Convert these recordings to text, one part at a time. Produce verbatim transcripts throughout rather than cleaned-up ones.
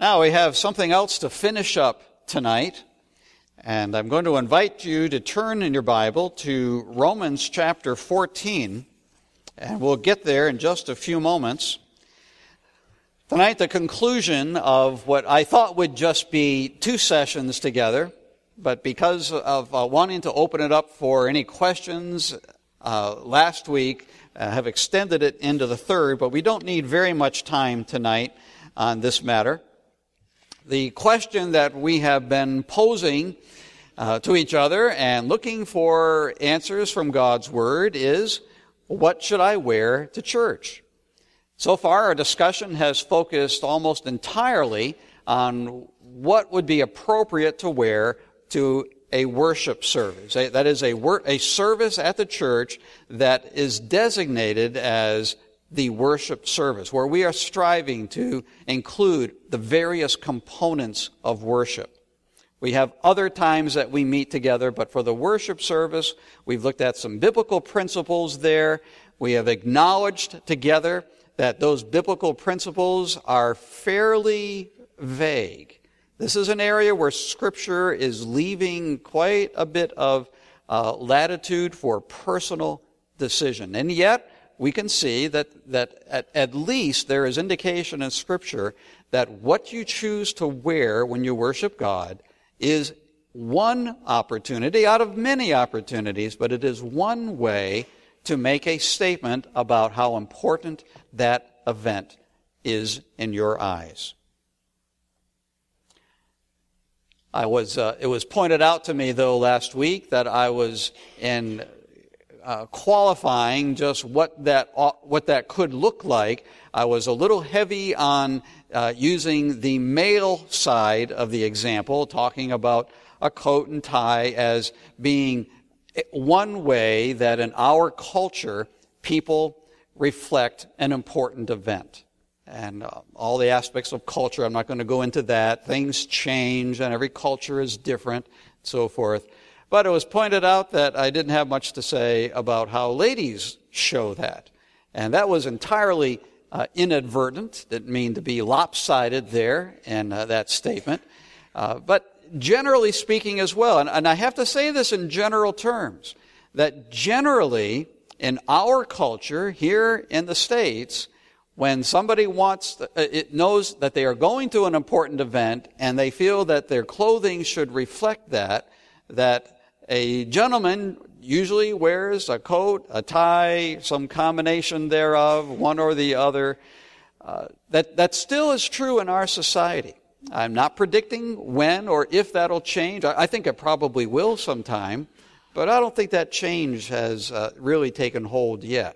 Now we have something else to finish up tonight, and I'm going to invite you to turn in your Bible to Romans chapter fourteen, and we'll get there in just a few moments. Tonight, the conclusion of what I thought would just be two sessions together, but because of uh, wanting to open it up for any questions uh, last week, I uh, have extended it into the third, but we don't need very much time tonight on this matter. The question that we have been posing uh, to each other and looking for answers from God's Word is, what should I wear to church? So far, our discussion has focused almost entirely on what would be appropriate to wear to a worship service. That is a, wor- a service at the church that is designated as the worship service, where we are striving to include the various components of worship. We have other times that we meet together, but for the worship service, we've looked at some biblical principles there. We have acknowledged together that those biblical principles are fairly vague. This is an area where Scripture is leaving quite a bit of uh, latitude for personal decision. And yet, we can see that, that at, at least there is indication in Scripture that what you choose to wear when you worship God is one opportunity out of many opportunities, but it is one way to make a statement about how important that event is in your eyes. I was. Uh, it was pointed out to me, though, last week that I was in uh, qualifying just what that uh, what that could look like. I was a little heavy on uh, using the male side of the example, talking about a coat and tie as being one way that in our culture people reflect an important event. And uh, all the aspects of culture, I'm not going to go into that. Things change and every culture is different, and so forth. But it was pointed out that I didn't have much to say about how ladies show that. And that was entirely uh, inadvertent. Didn't mean to be lopsided there in uh, that statement. Uh, but generally speaking as well, and, and I have to say this in general terms, that generally in our culture here in the States, when somebody wants, to, it knows that they are going to an important event and they feel that their clothing should reflect that, that a gentleman usually wears a coat, a tie, some combination thereof, one or the other. Uh, that, that still is true in our society. I'm not predicting when or if that'll change. I think it probably will sometime, but I don't think that change has uh, really taken hold yet.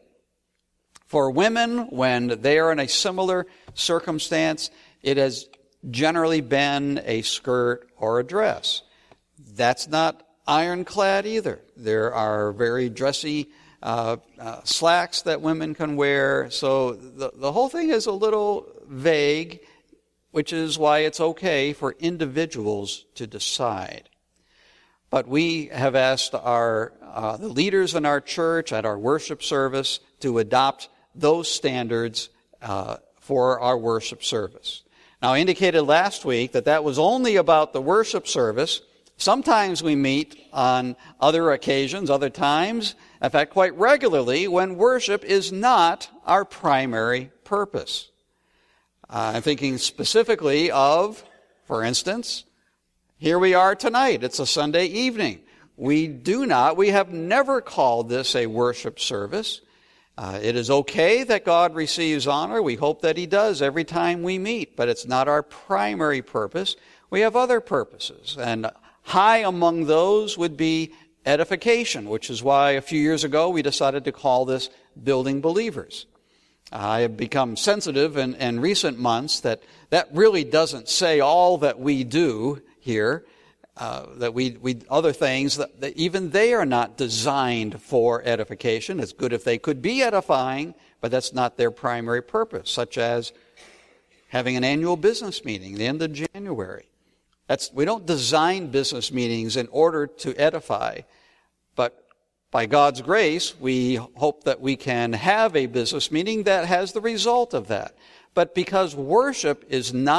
For women, when they are in a similar circumstance, it has generally been a skirt or a dress. That's not ironclad either. There are very dressy uh, uh, slacks that women can wear. So the, the whole thing is a little vague, which is why it's okay for individuals to decide. But we have asked our uh, the leaders in our church at our worship service to adopt those standards uh, for our worship service. Now, I indicated last week that that was only about the worship service. Sometimes we meet on other occasions, other times, in fact, quite regularly, when worship is not our primary purpose. Uh, I'm thinking specifically of, for instance, here we are tonight. It's a Sunday evening. We do not, we have never called this a worship service. Uh, it is okay that God receives honor. We hope that He does every time we meet, but it's not our primary purpose. We have other purposes, and high among those would be edification, which is why a few years ago we decided to call this Building Believers. I have become sensitive in, in recent months that that really doesn't say all that we do here, uh, that we, we other things, that, that even they are not designed for edification. It's good if they could be edifying, but that's not their primary purpose, such as having an annual business meeting at the end of January. That's, we don't design business meetings in order to edify, but by God's grace, we hope that we can have a business meeting that has the result of that. But because worship is not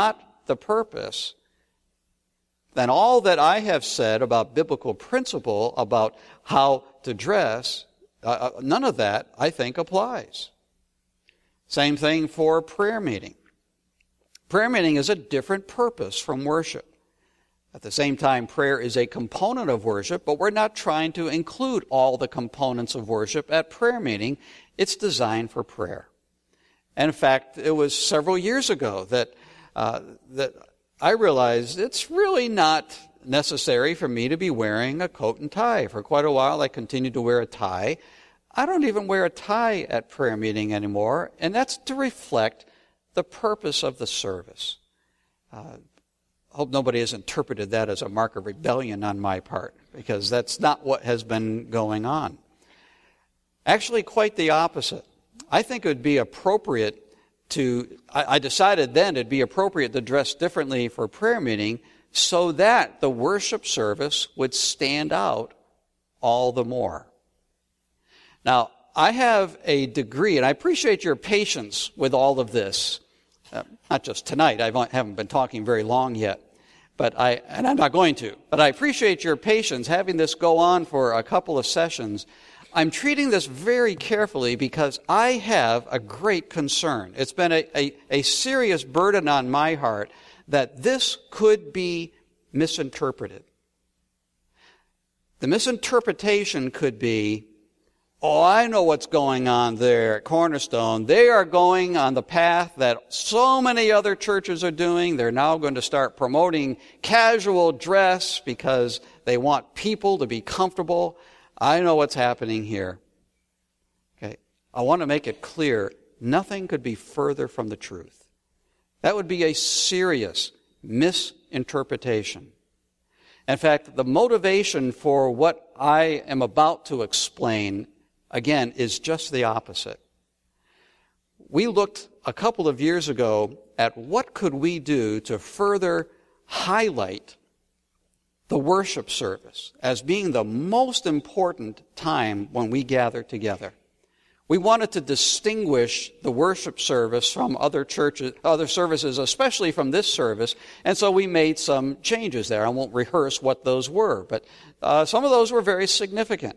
the purpose, then all that I have said about biblical principle, about how to dress, uh, none of that, I think, applies. Same thing for prayer meeting. Prayer meeting is a different purpose from worship. At the same time, prayer is a component of worship, but we're not trying to include all the components of worship at prayer meeting. It's designed for prayer. And in fact, it was several years ago that uh, that I realized it's really not necessary for me to be wearing a coat and tie. For quite a while, I continued to wear a tie. I don't even wear a tie at prayer meeting anymore, and that's to reflect the purpose of the service. Uh, I hope nobody has interpreted that as a mark of rebellion on my part, because that's not what has been going on. Actually, quite the opposite. I think it would be appropriate to, I, I decided then it'd be appropriate to dress differently for prayer meeting so that the worship service would stand out all the more. Now, I have a degree, and I appreciate your patience with all of this. Uh, not just tonight, I haven't been talking very long yet, but I, and I'm not going to, but I appreciate your patience having this go on for a couple of sessions. I'm treating this very carefully because I have a great concern. It's been a, a, a serious burden on my heart that this could be misinterpreted. The misinterpretation could be, oh, I know what's going on there at Cornerstone. They are going on the path that so many other churches are doing. They're now going to start promoting casual dress because they want people to be comfortable. I know what's happening here. Okay, I want to make it clear, nothing could be further from the truth. That would be a serious misinterpretation. In fact, the motivation for what I am about to explain, again, is just the opposite. We looked a couple of years ago at what could we do to further highlight the worship service as being the most important time when we gather together. We wanted to distinguish the worship service from other churches, other services, especially from this service, and so we made some changes there. I won't rehearse what those were, but uh, some of those were very significant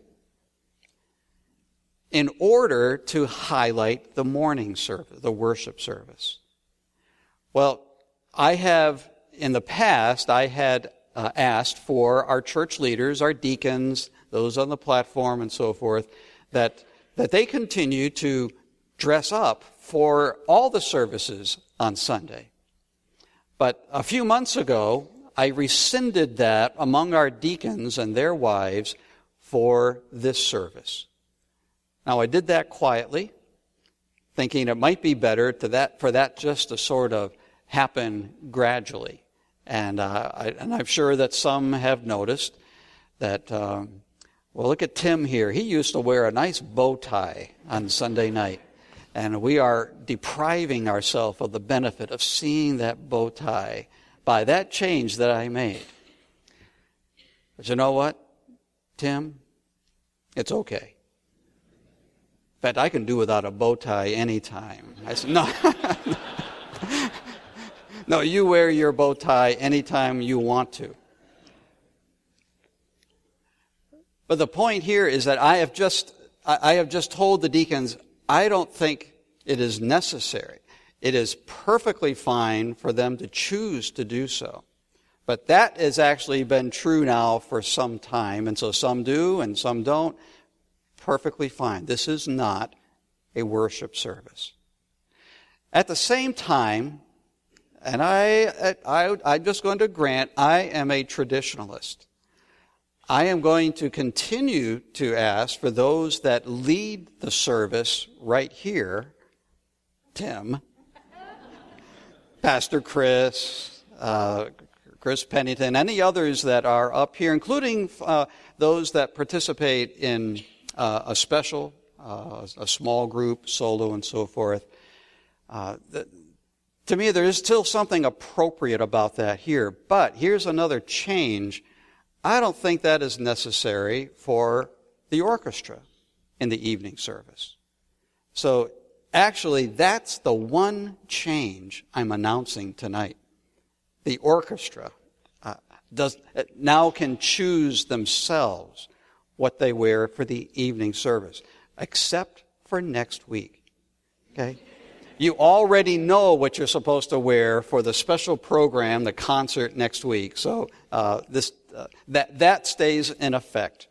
in order to highlight the morning service, the worship service. Well, I have, in the past, I had Uh, asked for our church leaders, our deacons, those on the platform and so forth, that that they continue to dress up for all the services on Sunday. But a few months ago, I rescinded that among our deacons and their wives for this service. Now, I did that quietly, thinking it might be better to that for that just to sort of happen gradually. And, uh, I, and I'm sure that some have noticed that, um, well, look at Tim here. He used to wear a nice bow tie on Sunday night. And we are depriving ourselves of the benefit of seeing that bow tie by that change that I made. But you know what, Tim? It's okay. In fact, I can do without a bow tie anytime. I said, no. No, you wear your bow tie anytime you want to. But the point here is that I have just I have just told the deacons, I don't think it is necessary. It is perfectly fine for them to choose to do so. But that has actually been true now for some time, and so some do and some don't. Perfectly fine. This is not a worship service. At the same time, and I, I, I'm just going to grant, I am a traditionalist. I am going to continue to ask for those that lead the service right here, Tim, Pastor Chris, uh, Chris Pennington, any others that are up here, including uh, those that participate in uh, a special, uh, a small group, solo, and so forth. Uh, the, To me, there is still something appropriate about that here. But here's another change. I don't think that is necessary for the orchestra in the evening service. So actually, that's the one change I'm announcing tonight. the orchestra, uh, does now can choose themselves what they wear for the evening service, except for next week. Okay? You already know what you're supposed to wear for the special program, the concert next week. So uh, this uh, that that stays in effect.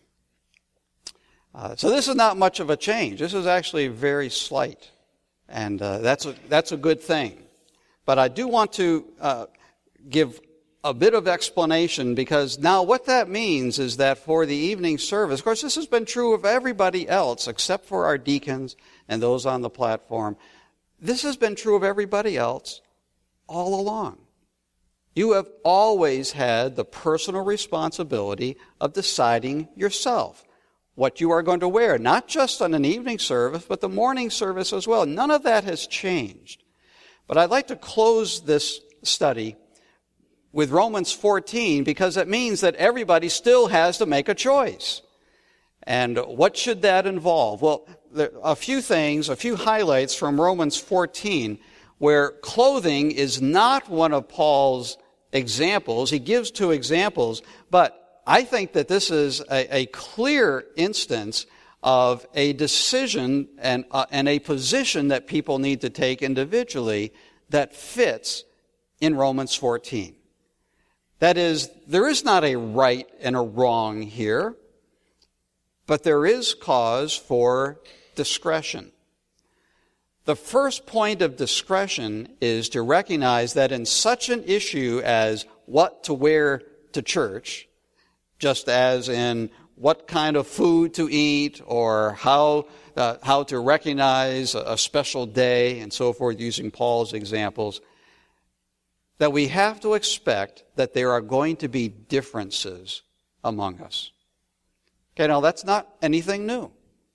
Uh, so this is not much of a change. This is actually very slight, and uh, that's a that's a good thing. But I do want to uh, give a bit of explanation, because now what that means is that for the evening service, of course, this has been true of everybody else except for our deacons and those on the platform. This has been true of everybody else all along. You have always had the personal responsibility of deciding yourself what you are going to wear, not just on an evening service, but the morning service as well. None of that has changed. But I'd like to close this study with Romans fourteen, because it means that everybody still has to make a choice. And what should that involve? Well, there are a few things, a few highlights from Romans fourteen, where clothing is not one of Paul's examples. He gives two examples, but I think that this is a, a clear instance of a decision and, uh, and a position that people need to take individually that fits in Romans fourteen. That is, there is not a right and a wrong here, but there is cause for discretion. The first point of discretion is to recognize that in such an issue as what to wear to church, just as in what kind of food to eat or how uh, how to recognize a, a special day and so forth, using Paul's examples, that we have to expect that there are going to be differences among us. Okay, now that's not anything new.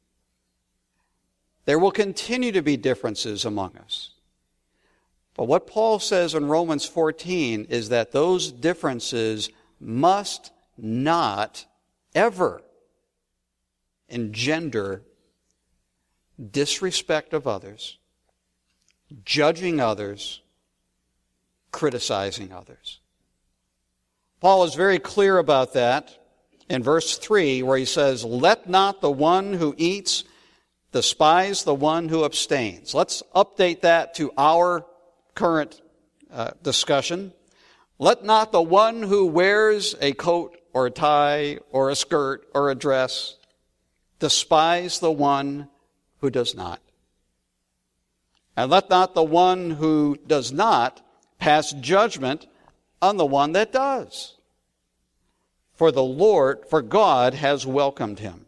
There will continue to be differences among us. But what Paul says in Romans fourteen is that those differences must not ever engender disrespect of others, judging others, criticizing others. Paul is very clear about that in verse three, where he says, "Let not the one who eats despise the one who abstains." Let's update that to our current uh, discussion. Let not the one who wears a coat or a tie or a skirt or a dress despise the one who does not. And let not the one who does not pass judgment on the one that does. For the Lord, for God has welcomed him.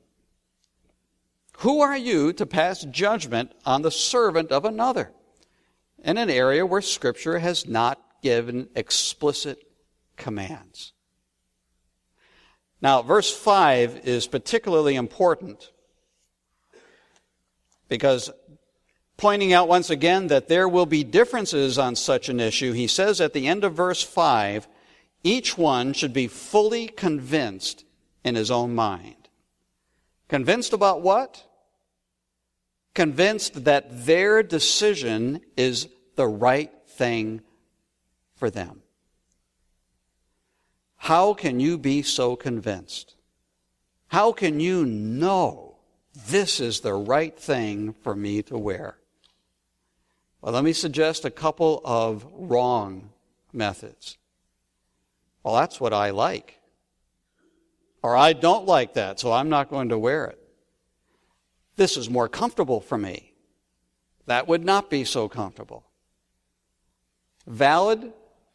Who are you to pass judgment on the servant of another in an area where Scripture has not given explicit commands? Now, verse five is particularly important because, pointing out once again that there will be differences on such an issue, he says at the end of verse five, each one should be fully convinced in his own mind. Convinced about what? Convinced that their decision is the right thing for them. How can you be so convinced? How can you know this is the right thing for me to wear? Well, let me suggest a couple of wrong methods. Well, that's what I like. Or I don't like that, so I'm not going to wear it. This is more comfortable for me. That would not be so comfortable. Valid?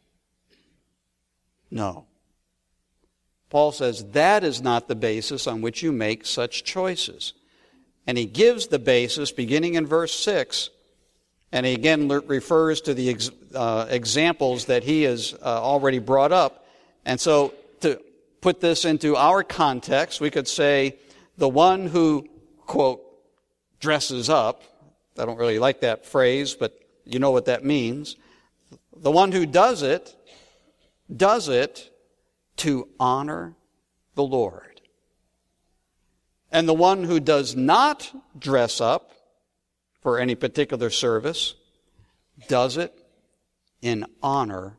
No. Paul says that is not the basis on which you make such choices. And he gives the basis beginning in verse six, and he again refers to the ex- uh, examples that he has uh, already brought up. And so to put this into our context, we could say the one who, quote, dresses up. I don't really like that phrase, but you know what that means. The one who does it, does it to honor the Lord. And the one who does not dress up for any particular service, does it in honor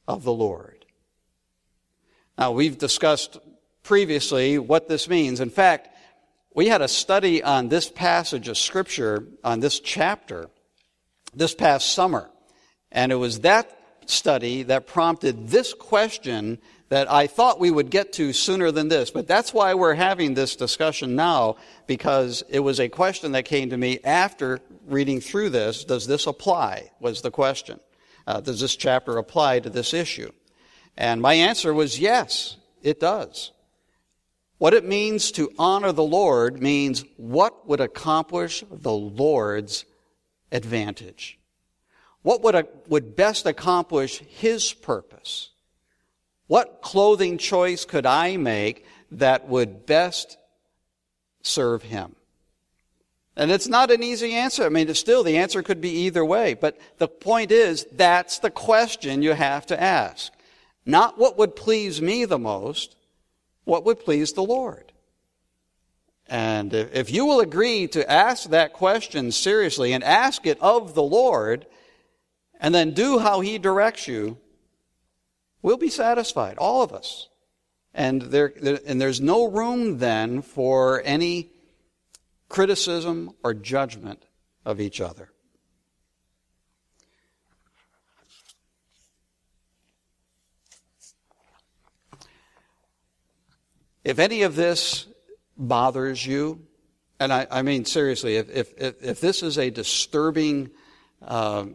of the Lord. Now, we've discussed previously what this means. In fact, we had a study on this passage of Scripture, on this chapter, this past summer. And it was that study that prompted this question that I thought we would get to sooner than this. But that's why we're having this discussion now, because it was a question that came to me after reading through this. Does this apply, was the question. Uh, does this chapter apply to this issue? And my answer was yes, it does. What it means to honor the Lord means what would accomplish the Lord's advantage. What would, would best accomplish His purpose? What clothing choice could I make that would best serve Him? And it's not an easy answer. I mean, it's still, the answer could be either way. But the point is, that's the question you have to ask. Not what would please me the most, what would please the Lord? And if you will agree to ask that question seriously and ask it of the Lord, and then do how He directs you, we'll be satisfied, all of us. And there, and there's no room then for any criticism or judgment of each other. If any of this bothers you, and I, I mean seriously, if, if, if this is a disturbing um,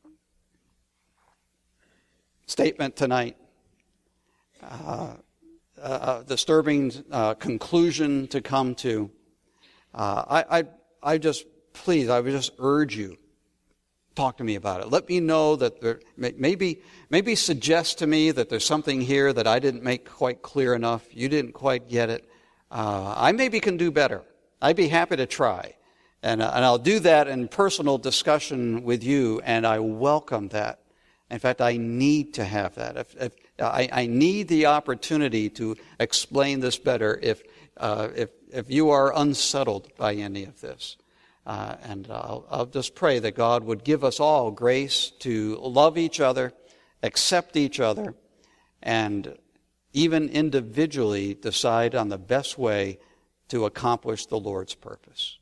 statement tonight, uh, a disturbing uh, conclusion to come to, uh, I, I, I just, please, I would just urge you, talk to me about it. Let me know that there, maybe, maybe suggest to me that there's something here that I didn't make quite clear enough. You didn't quite get it. Uh, I maybe can do better. I'd be happy to try. And, uh, and I'll do that in personal discussion with you, and I welcome that. In fact, I need to have that. If, if I, I need the opportunity to explain this better if, uh, if, if you are unsettled by any of this. Uh, and I'll, I'll just pray that God would give us all grace to love each other, accept each other, and even individually decide on the best way to accomplish the Lord's purpose.